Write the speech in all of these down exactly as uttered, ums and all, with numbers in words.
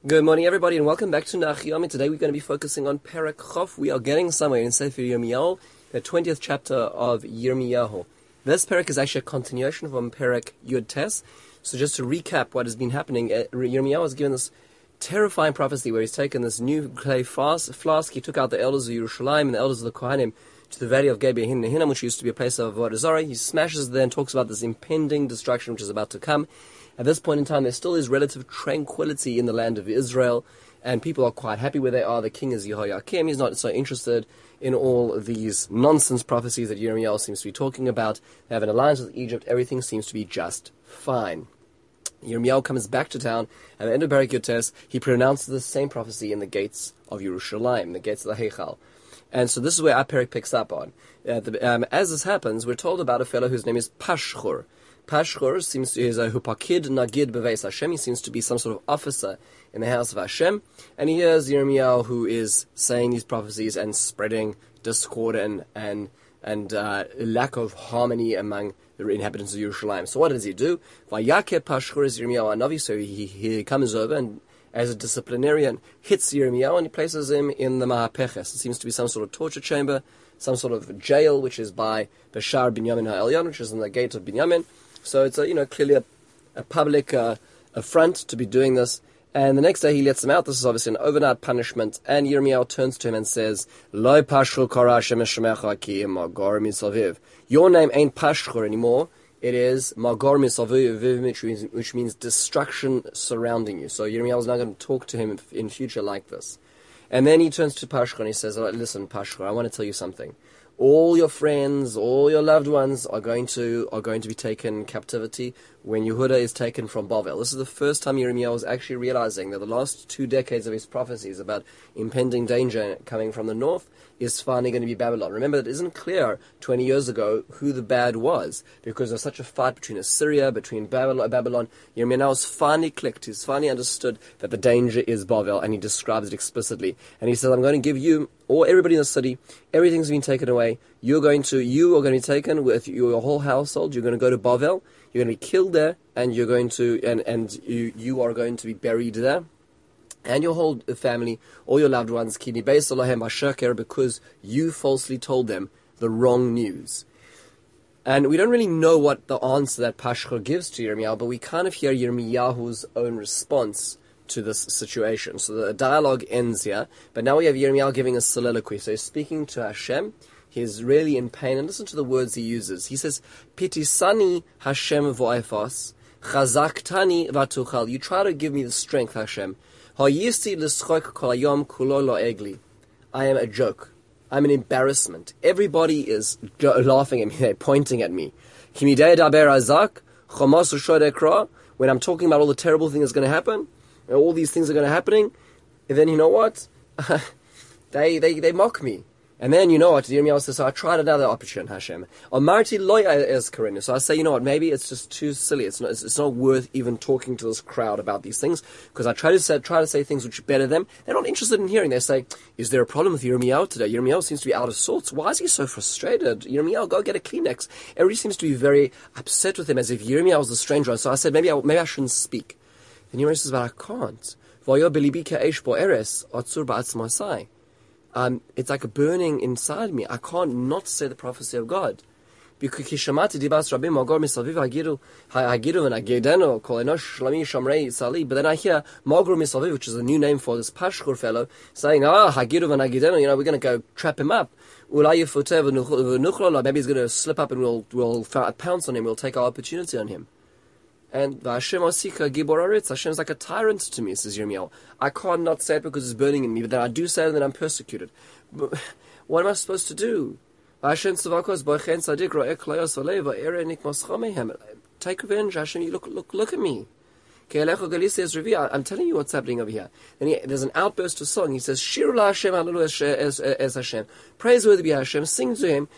Good morning, everybody, and welcome back to Nach Yomi. Today we're going to be focusing on Perek Chof. We are getting somewhere in Sefer Yirmiyahu, the twentieth chapter of Yirmiyahu. This Perek is actually a continuation from Perek Yud Tes. So just to recap what has been happening, uh, Yirmiyahu has given this terrifying prophecy where he's taken this new clay flask. He took out the elders of Yerushalayim and the elders of the Kohanim to the valley of Gebei Hinnom, which used to be a place of Avodah Zarah. He smashes there and talks about this impending destruction which is about to come. At this point in time, there still is relative tranquility in the land of Israel, and people are quite happy where they are. The king is Yehoiakim. He's not so interested in all of these nonsense prophecies that Yirmiyahu seems to be talking about. They have an alliance with Egypt. Everything seems to be just fine. Yirmiyahu comes back to town. At the end of Perek Yud Tes, he pronounces the same prophecy in the gates of Yerushalayim, the gates of the Heichal. And so this is where our Perek picks up on. Uh, the, um, as this happens, we're told about a fellow whose name is Pashchur. Pashchur seems to be a hupakid nagid beveis Hashem. He seems to be some sort of officer in the house of Hashem. And he hears Yirmiyahu, who is saying these prophecies and spreading discord and and, and uh, lack of harmony among the inhabitants of Yerushalayim. So what does he do? Vayake Pashchur is Yirmiyahu Hanavi. So he, he comes over and, as a disciplinarian, hits Yirmiyahu and he places him in the Mahapeches. It seems to be some sort of torture chamber, some sort of jail, which is by Bashar Binyamin HaElyon, which is in the gate of Binyamin. So it's a, you know, clearly a, a public uh, affront to be doing this. And the next day he lets him out. This is obviously an overnight punishment. And Yirmiyahu turns to him and says, Lo Pashchur kara Hashem eshemecha ki magor misaviv. Your name ain't Pashchur anymore. It is magor misaviv, which means, which means destruction surrounding you. So Yirmiyahu is now going to talk to him in future like this. And then he turns to Pashchur and he says, listen, Pashchur, I want to tell you something. All your friends, all your loved ones are going to are going to be taken in captivity when Yehuda is taken from Bavel. This is the first time Yirmiyahu was actually realizing that the last two decades of his prophecies about impending danger coming from the north is finally going to be Babylon. Remember, it isn't clear twenty years ago who the bad was, because there's such a fight between Assyria, between Babylon. Babylon. Yirmiyahu has finally clicked. He's finally understood that the danger is Bavel, and he describes it explicitly. And he says, I'm going to give you, or everybody in the city, everything's been taken away. You're going to, you are going to be taken with your whole household. You're going to go to Bavel. You're going to be killed there, and you're going to, and, and you, you are going to be buried there. And your whole family, all your loved ones, because you falsely told them the wrong news. And we don't really know what the answer that Pashchur gives to Yirmiyahu, but we kind of hear Yirmiyahu's own response to this situation. So the dialogue ends here, but now we have Yirmiyahu giving a soliloquy. So he's speaking to Hashem. He's really in pain, and listen to the words he uses. He says, Pitisani Hashem vo'efas, chazaktani vatuchal. You try to give me the strength, Hashem. I am a joke. I'm an embarrassment. Everybody is laughing at me. They're pointing at me. When I'm talking about all the terrible things that's going to happen, and all these things are going to happening, and then you know what? they, they, they mock me. And then, you know what, Yirmiyahu says, so I tried another option, Hashem. So I say, you know what, maybe it's just too silly. It's not, it's, it's not worth even talking to this crowd about these things, because I try to say, try to say things which better them. They're not interested in hearing. They say, is there a problem with Yirmiyahu today? Yirmiyahu seems to be out of sorts. Why is he so frustrated? Yirmiyahu, go get a Kleenex. Everybody seems to be very upset with him, as if Yirmiyahu was the stranger. So I said, maybe I, maybe I shouldn't speak. And Yirmiyahu says, but I can't. Um, it's like a burning inside me. I can't not say the prophecy of God. Because but then I hear Magor Misaviv, which is a new name for this Pashchur fellow, saying, ah, Hagiru and Agidenu, you know, we're going to go trap him up. Maybe he's going to slip up and we'll, we'll pounce on him, we'll take our opportunity on him. And Hashem Asika Gibor Aretz, Hashem's like a tyrant to me, says Yirmiyahu. I can't not say it because it's burning in me, but then I do say it and then I'm persecuted. But what am I supposed to do? Take revenge, Hashem. You look, look, look at me. I'm telling you what's happening over here. Then he, there's an outburst of song. He says, Shirula Hashem Hallelu as Hashem. Praiseworthy be Hashem. Sing to him.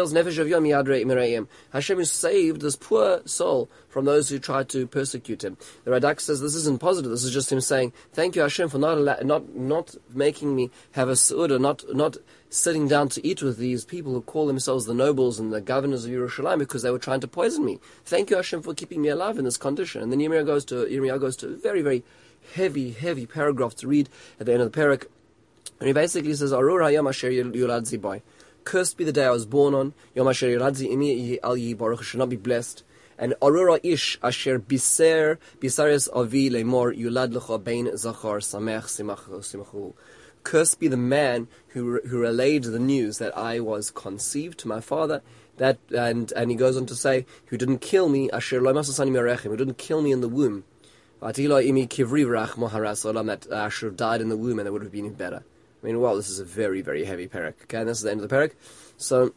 Hashem has saved this poor soul from those who tried to persecute him. The Radak says this isn't positive. This is just him saying, thank you Hashem for not not not making me have a su'udah, not not sitting down to eat with these people who call themselves the nobles and the governors of Yerushalayim because they were trying to poison me. Thank you Hashem for keeping me alive in this condition. And then Yirmiyahu goes to Yirmiyahu goes to a very, very heavy, heavy paragraph to read at the end of the parak. And he basically says, Arur hayom asher yuladzi bai. Cursed be the day I was born on. Yom asher yuladzi imi al yi baruch, should not be blessed. And Arura ish asher biser bisares avi lemor yulad lecha bein zachar samech simachu. Cursed be the man who who relayed the news that I was conceived to my father. That and and he goes on to say, who didn't kill me, asher lo masasani merechim, who didn't kill me in the womb. Atilo imi kivri rach moharas olam, that I should have died in the womb and it would have been better. I mean, well, this is a very very heavy parak. Okay, and this is the end of the parak. So,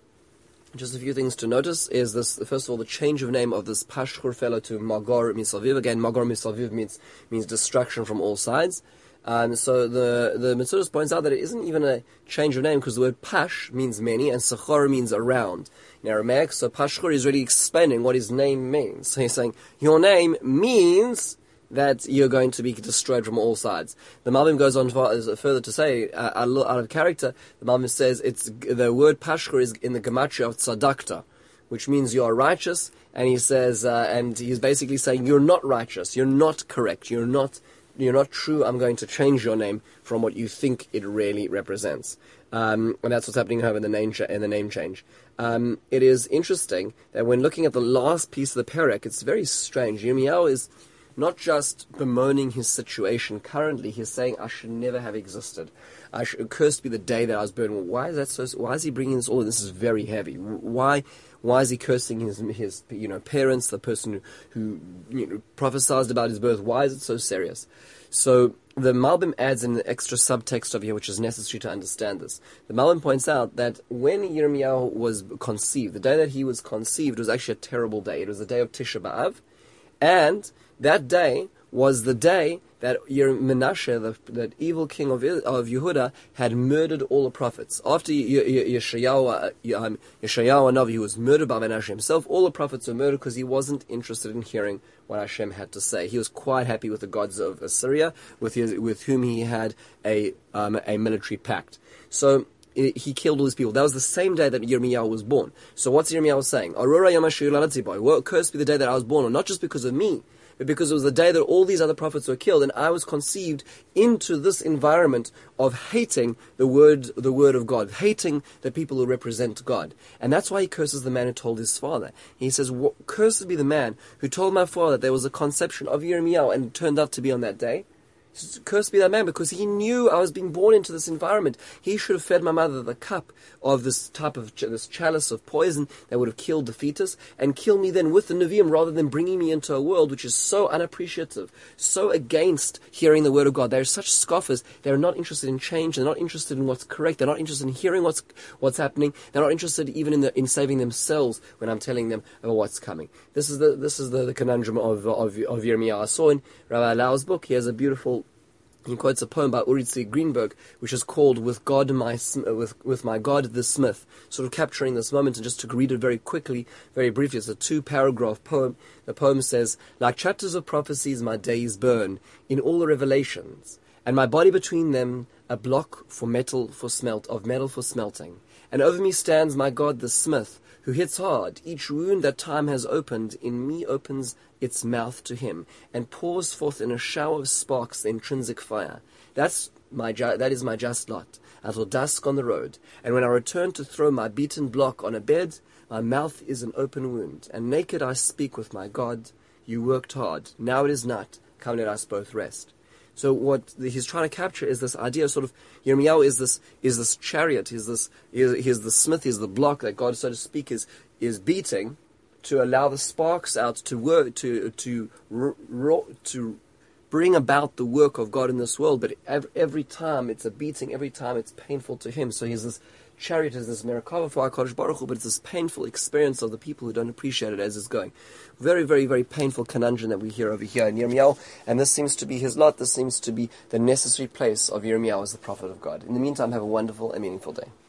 just a few things to notice is this. First of all, the change of name of this Pashchur fellow to Magor Misaviv. Again, Magor Misaviv means means destruction from all sides. Um, so the the Metzudos points out that it isn't even a change of name because the word Pash means many and Sachar means around in Aramaic. So Pashchur is really explaining what his name means. So he's saying your name means that you're going to be destroyed from all sides. The Malbim goes on further to say, uh, out of character, the Malbim says it's the word Pashchur is in the gematria of tzadakta, which means you are righteous, and he says, uh, and he's basically saying you're not righteous, you're not correct, you're not, you're not true. I'm going to change your name from what you think it really represents, um, and that's what's happening here in the name cha- in the name change. Um, it is interesting that when looking at the last piece of the parak, it's very strange. Yirmiyahu is not just bemoaning his situation currently, he's saying, I should never have existed. I should, cursed be the day that I was born. Well, why is that so? Why is he bringing this all? This is very heavy. Why? Why is he cursing his his you know parents, the person who, who you know, prophesied about his birth? Why is it so serious? So the Malbim adds an extra subtext over here, which is necessary to understand this. The Malbim points out that when Yirmiyahu was conceived, the day that he was conceived was actually a terrible day. It was the day of Tisha B'Av, and that day was the day that Menashe, the, that evil king of of Yehuda, had murdered all the prophets. After Yeshayahu, um, Yeshayahu Navi, who was murdered by Menashe himself, all the prophets were murdered because he wasn't interested in hearing what Hashem had to say. He was quite happy with the gods of Assyria, with his, with whom he had a um, a military pact. So he killed all these people. That was the same day that Yirmiyahu was born. So what's Yirmiyahu saying? Arura Yamashu Lalatibai. Well, cursed be the day that I was born, not just because of me, but because it was the day that all these other prophets were killed, and I was conceived into this environment of hating the word, the word of God, hating the people who represent God. And that's why he curses the man who told his father. He says, cursed be the man who told my father that there was a conception of Yirmiyahu and it turned out to be on that day. Cursed be that man, because he knew I was being born into this environment. He should have fed my mother the cup of this type of this chalice of poison that would have killed the fetus, and kill me then with the Nevi'im, rather than bringing me into a world which is so unappreciative, so against hearing the word of God. They're such scoffers. They're not interested in change. They're not interested in what's correct. They're not interested in hearing what's what's happening. They're not interested even in the, in saving themselves when I'm telling them about what's coming. This is the this is the, the conundrum of of of Yirmiyahu. I saw in Rabbi Lau's book, he has a beautiful. He quotes a poem by Uri Tzvi Greenberg, which is called "With God My with with My God the Smith," sort of capturing this moment. And just to read it very quickly, very briefly, it's a two-paragraph poem. The poem says, "Like chapters of prophecies, my days burn in all the revelations, and my body between them a block for metal for smelt of metal for smelting. And over me stands my God the Smith, who hits hard. Each wound that time has opened in me opens its mouth to him, and pours forth in a shower of sparks the intrinsic fire. That's my ju- that is my just lot, until dusk on the road. And when I return to throw my beaten block on a bed, my mouth is an open wound, and naked I speak with my God. You worked hard, now it is not. Come, let us both rest." So what he's trying to capture is this idea, sort of, Yirmiyahu is this is this chariot, is this is he's the smith, is the block that God, so to speak, is is beating to allow the sparks out to work to to to bring about the work of God in this world. But every, every time it's a beating, every time it's painful to him. So he's this chariot, is this Merkava for HaKadosh Baruch Hu, but it's this painful experience of the people who don't appreciate it as it's going. Very, very, very painful conundrum that we hear over here in Yirmiyahu, and this seems to be his lot. This seems to be the necessary place of Yirmiyahu as the prophet of God. In the meantime, have a wonderful and meaningful day.